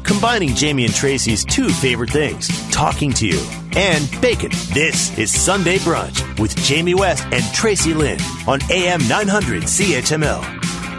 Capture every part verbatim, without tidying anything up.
combining Jamie and Tracy's two favorite things, talking to you and bacon. This is Sunday Brunch with Jamie West and Tracy Lynn on A M nine hundred C H M L.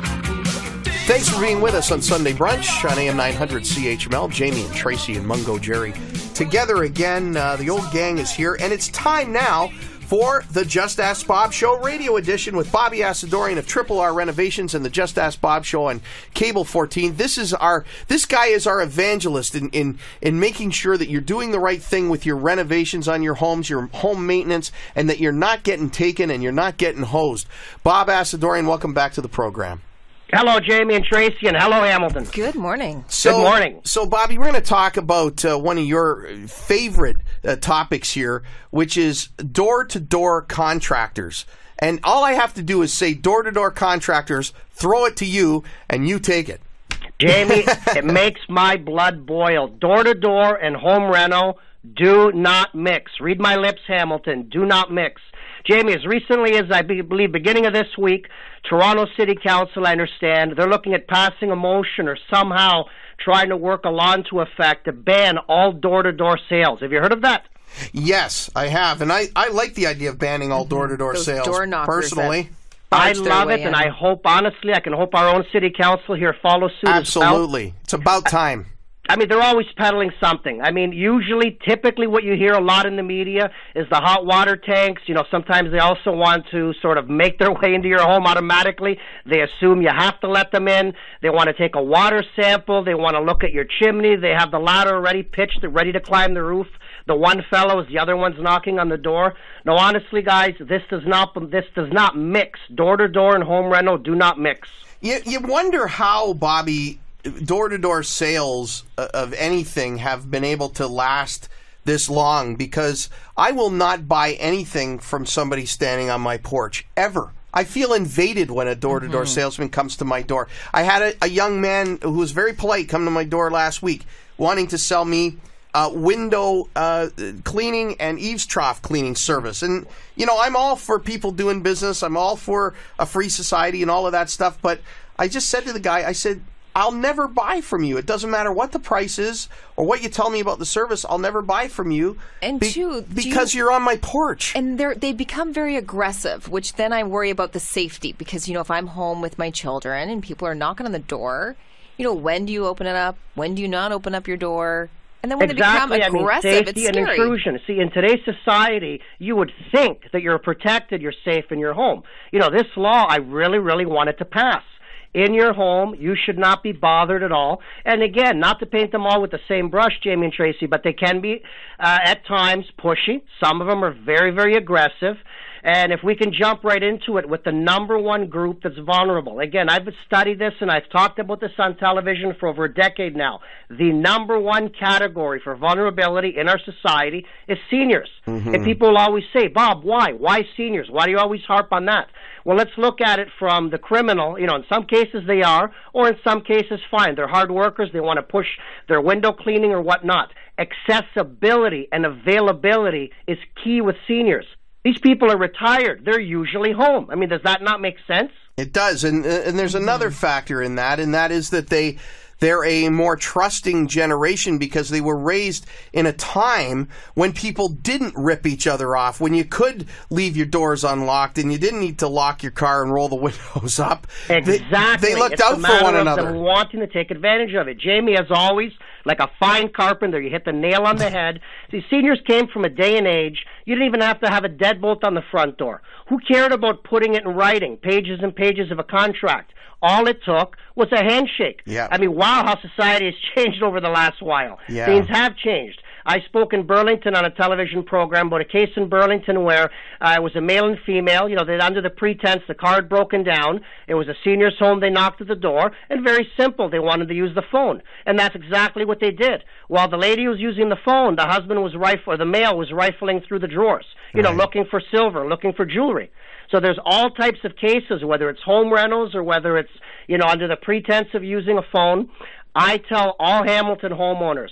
Thanks for being with us on Sunday Brunch on A M nine hundred C H M L. Jamie and Tracy and Mungo Jerry together again. Uh, the old gang is here, and it's time now for the Just Ask Bob Show radio edition with Bobby Asadorian of Triple R Renovations and the Just Ask Bob Show on Cable fourteen. This is our this guy is our evangelist in, in in making sure that you're doing the right thing with your renovations on your homes, your home maintenance, and that you're not getting taken and you're not getting hosed. Bob Asadorian, welcome back to the program. Hello, Jamie and Tracy, and hello, Hamilton. Good morning. So, Good morning. So, Bobby, we're going to talk about uh, one of your favorite uh, topics here, which is door-to-door contractors. And all I have to do is say door-to-door contractors, throw it to you, and you take it. Jamie, it makes my blood boil. Door-to-door and home reno do not mix. Read my lips, Hamilton. Do not mix. Jamie, as recently as I believe beginning of this week, Toronto City Council, I understand, they're looking at passing a motion or somehow trying to work a law into effect to ban all door-to-door sales. Have you heard of that? Yes, I have. And I, I like the idea of banning all door-to-door Those sales, door knockers personally. I love it, and I hope, honestly, I can hope our own city council here follows suit as well. Absolutely. It's about time. I mean, they're always peddling something. I mean, usually, typically what you hear a lot in the media is the hot water tanks. You know, sometimes they also want to sort of make their way into your home automatically. They assume you have to let them in. They want to take a water sample. They want to look at your chimney. They have the ladder already pitched. They're ready to climb the roof. The one fellow is the other one's knocking on the door. No, honestly, guys, this does not this does not mix. Door-to-door and home rental do not mix. You, you wonder how, Bobby, door-to-door sales of anything have been able to last this long, because I will not buy anything from somebody standing on my porch, ever. I feel invaded when a door-to-door mm-hmm. salesman comes to my door. I had a, a young man who was very polite come to my door last week wanting to sell me uh, window uh, cleaning and eaves trough cleaning service. And, you know, I'm all for people doing business. I'm all for a free society and all of that stuff. But I just said to the guy, I said, I'll never buy from you. It doesn't matter what the price is or what you tell me about the service. I'll never buy from you. And be- two, because you, you're on my porch. And they they become very aggressive, which then I worry about the safety. Because, you know, if I'm home with my children and people are knocking on the door, you know, when do you open it up? When do you not open up your door? And then when exactly. they become aggressive, I mean, safety it's scary. and intrusion. See, in today's society, you would think that you're protected, you're safe in your home. You know, this law, I really, really wanted to pass. In your home, you should not be bothered at all. And again, not to paint them all with the same brush, Jamie and Tracy, but they can be, uh, at times, pushy. Some of them are very, very aggressive. And if we can jump right into it with the number one group that's vulnerable. Again, I've studied this and I've talked about this on television for over a decade now. The number one category for vulnerability in our society is seniors. Mm-hmm. And people will always say, Bob, why? Why seniors? Why do you always harp on that? Well, let's look at it from the criminal. You know, in some cases they are, or in some cases, fine. They're hard workers. They want to push their window cleaning or whatnot. Accessibility and availability is key with seniors. These people are retired. They're usually home. I mean, does that not make sense? It does. And, and there's another factor in that, and that is that they... They're a more trusting generation because they were raised in a time when people didn't rip each other off, when you could leave your doors unlocked and you didn't need to lock your car and roll the windows up. Exactly. They, they looked it's out a for one of another. Them wanting to take advantage of it. Jamie, as always, like a fine carpenter, you hit the nail on the head. See, seniors came from a day and age, you didn't even have to have a deadbolt on the front door. Who cared about putting it in writing, pages and pages of a contract? All it took was a handshake. Yeah. I mean, wow, how society has changed over the last while. Yeah. Things have changed. I spoke in Burlington on a television program about a case in Burlington where uh, it was a male and female. You know, they under the pretense the car had broken down. It was a senior's home. They knocked at the door, and very simple. They wanted to use the phone, and that's exactly what they did. While the lady was using the phone, the husband was rifling, or the male was rifling through the drawers. You know, right. looking for silver, looking for jewelry. So there's all types of cases, whether it's home rentals or whether it's, you know, under the pretense of using a phone. I tell all Hamilton homeowners,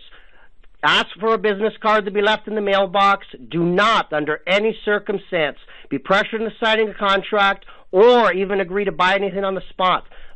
ask for a business card to be left in the mailbox. Do not, under any circumstance, be pressured into signing a contract or even agree to buy anything on the spot.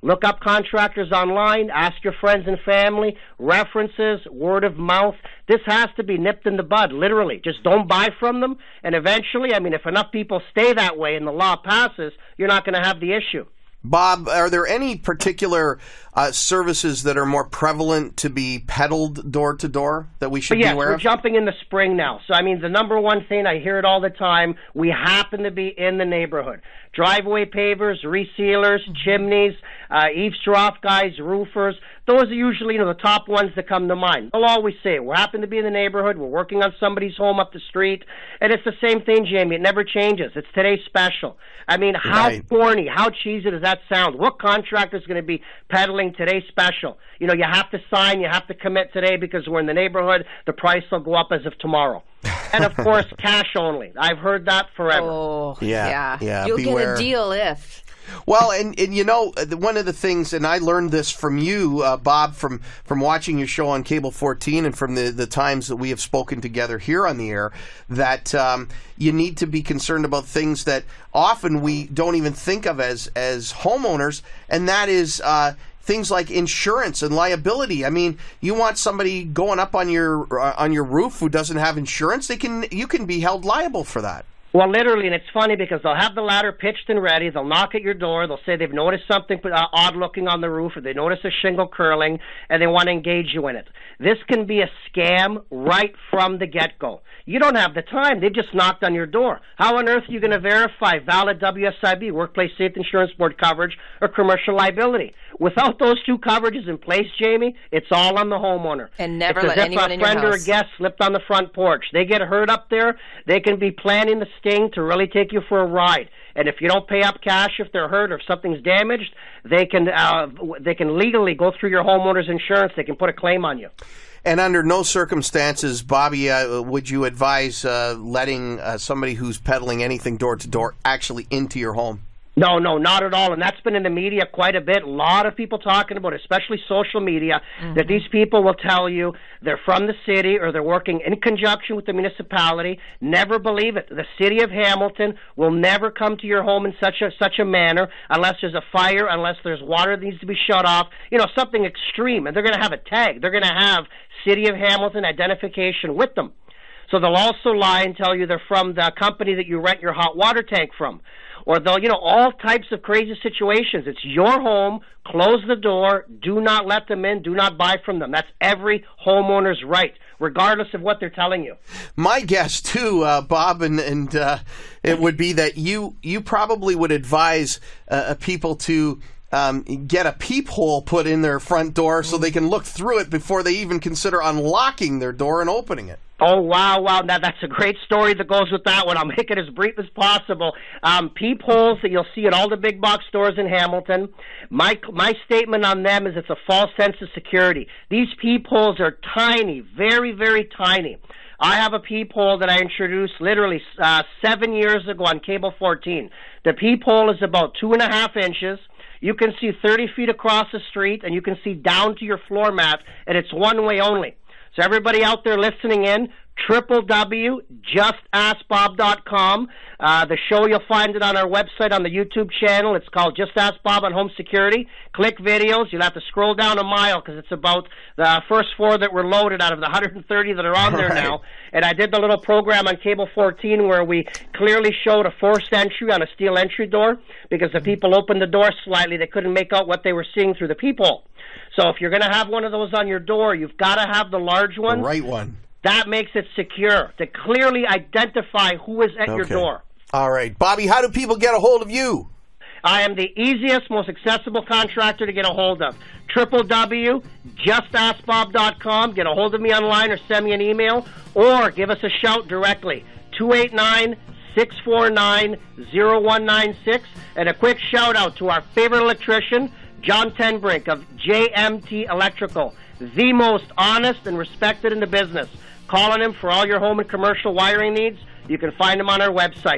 Look up contractors online, ask your friends and family, references, word of mouth. This has to be nipped in the bud, literally. Just don't buy from them, and eventually, I mean, if enough people stay that way and the law passes, you're not going to have the issue. Bob, are there any particular uh, services that are more prevalent to be peddled door to door that we should yes, be aware we're of? jumping in the spring now. So, I mean, the number one thing, I hear it all the time, we happen to be in the neighborhood. Driveway pavers, resealers, chimneys, uh, eaves drop guys, roofers. Those are usually, you know, the top ones that come to mind. I'll always say, we happen to be in the neighborhood, we're working on somebody's home up the street, and it's the same thing, Jamie. It never changes. It's today's special. I mean, how Right. corny, how cheesy does that sound? What contractor is going to be peddling today's special? You know, you have to sign, you have to commit today because we're in the neighborhood. The price will go up as of tomorrow. And, of course, cash only. I've heard that forever. Oh, Yeah, yeah. yeah, You'll beware. get a deal if. Well, and, and you know, the- one of the things, and I learned this from you, uh, Bob, from, from watching your show on Cable fourteen and from the, the times that we have spoken together here on the air, that um, you need to be concerned about things that often we don't even think of as, as homeowners, and that is uh, things like insurance and liability. I mean, you want somebody going up on your uh, on your roof who doesn't have insurance, they can you can be held liable for that. Well, literally, and it's funny because they'll have the ladder pitched and ready. They'll knock at your door. They'll say they've noticed something uh, odd-looking on the roof, or they notice a shingle curling, and they want to engage you in it. This can be a scam right from the get-go. You don't have the time. They've just knocked on your door. How on earth are you going to verify valid W S I B, Workplace Safety Insurance Board coverage, or commercial liability? Without those two coverages in place, Jamie, it's all on the homeowner. And never it's let as if anyone a in your friend or a house. guest slipped on the front porch. They get hurt up there, they can be planning the sting to really take you for a ride. And if you don't pay up cash if they're hurt or if something's damaged, they can uh, they can legally go through your homeowner's insurance. They can put a claim on you. And under no circumstances, Bobby, uh, would you advise uh, letting uh, somebody who's peddling anything door to door actually into your home? No, no, not at all. And that's been in the media quite a bit. A lot of people talking about it, especially social media, mm-hmm. that these people will tell you they're from the city or they're working in conjunction with the municipality. Never believe it. The city of Hamilton will never come to your home in such a such a manner unless there's a fire, unless there's water that needs to be shut off, you know, something extreme. And they're going to have a tag. They're going to have City of Hamilton identification with them. So they'll also lie and tell you they're from the company that you rent your hot water tank from. Or they'll, you know, all types of crazy situations. It's your home. Close the door. Do not let them in. Do not buy from them. That's every homeowner's right, regardless of what they're telling you. My guess, too, uh, Bob, and, and uh, it would be that you, you probably would advise uh, people to um, get a peephole put in their front door so they can look through it before they even consider unlocking their door and opening it. Oh, wow, wow. Now, that's a great story that goes with that one. I'll make it as brief as possible. Um, peepholes that you'll see at all the big box stores in Hamilton. My my statement on them is it's a false sense of security. These peepholes are tiny, very, very tiny. I have a peephole that I introduced literally uh, seven years ago on Cable fourteen. The peephole is about two and a half inches. You can see thirty feet across the street, and you can see down to your floor mat, and it's one way only. So everybody out there listening in, w w w dot just ask bob dot com. Uh, the show, you'll find it on our website on the YouTube channel. It's called Just Ask Bob on Home Security. Click videos. You'll have to scroll down a mile because it's about the first four that were loaded out of the one hundred thirty that are on there right. now. And I did the little program on Cable fourteen where we clearly showed a forced entry on a steel entry door because the people opened the door slightly. They couldn't make out what they were seeing through the peephole. So if you're going to have one of those on your door, you've got to have the large one. The right one. That makes it secure to clearly identify who is at Okay. your door. All right. Bobby, how do people get a hold of you? I am the easiest, most accessible contractor to get a hold of. w w w dot just ask bob dot com. Get a hold of me online or send me an email or give us a shout directly. two eight nine, six four nine, zero one nine six. And a quick shout out to our favorite electrician, John Tenbrink of J M T Electrical, the most honest and respected in the business. Call on him for all your home and commercial wiring needs. You can find him on our website.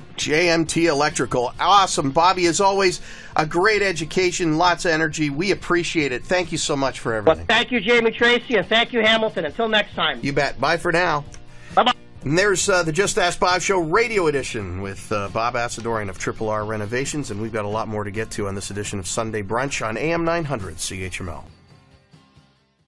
J M T Electrical. Awesome. Bobby, as always, a great education, lots of energy. We appreciate it. Thank you so much for everything. Well, thank you, Jamie Tracy, and thank you, Hamilton. Until next time. You bet. Bye for now. Bye-bye. And there's uh, the Just Ask Bob Show radio edition with uh, Bob Asadorian of Triple R Renovations, and we've got a lot more to get to on this edition of Sunday Brunch on A M nine hundred C H M L.